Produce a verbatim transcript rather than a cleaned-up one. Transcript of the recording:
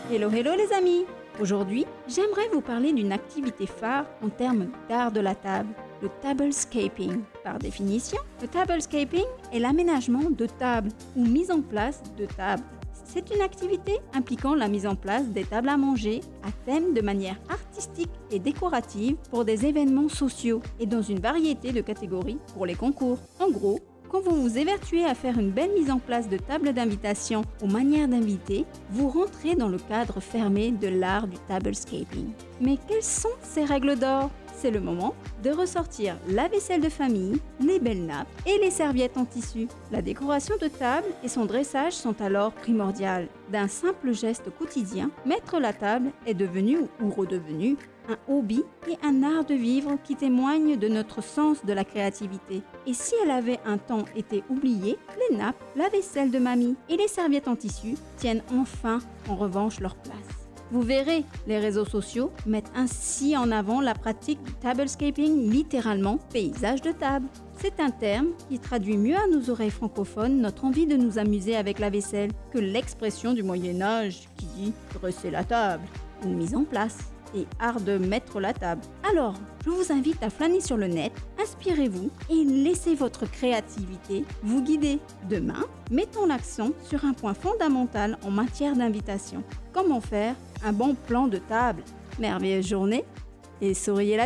Hello, hello les amis! Aujourd'hui, j'aimerais vous parler d'une activité phare en termes d'art de la table, le tablescaping. Par définition, le tablescaping est l'aménagement de tables ou mise en place de tables. C'est une activité impliquant la mise en place des tables à manger à thème de manière artistique et décorative pour des événements sociaux et dans une variété de catégories pour les concours. En gros, quand vous vous évertuez à faire une belle mise en place de table d'invitation aux manières d'invités, vous rentrez dans le cadre fermé de l'art du tablescaping. Mais quelles sont ces règles d'or ? C'est le moment de ressortir la vaisselle de famille, les belles nappes et les serviettes en tissu. La décoration de table et son dressage sont alors primordiales. D'un simple geste quotidien, mettre la table est devenu ou redevenu un hobby et un art de vivre qui témoigne de notre sens de la créativité. Et si elle avait un temps été oubliée, les nappes, la vaisselle de mamie et les serviettes en tissu tiennent enfin en revanche leur place. Vous verrez, les réseaux sociaux mettent ainsi en avant la pratique du tablescaping, littéralement paysage de table. C'est un terme qui traduit mieux à nos oreilles francophones notre envie de nous amuser avec la vaisselle que l'expression du Moyen-Âge qui dit « dresser la table » ou « mise en place » et « art de mettre la table ». Alors, je vous invite à flâner sur le net, inspirez-vous et laissez votre créativité vous guider. Demain, mettons l'accent sur un point fondamental en matière d'invitation. Comment faire un bon plan de table ? Merveilleuse journée et souriez la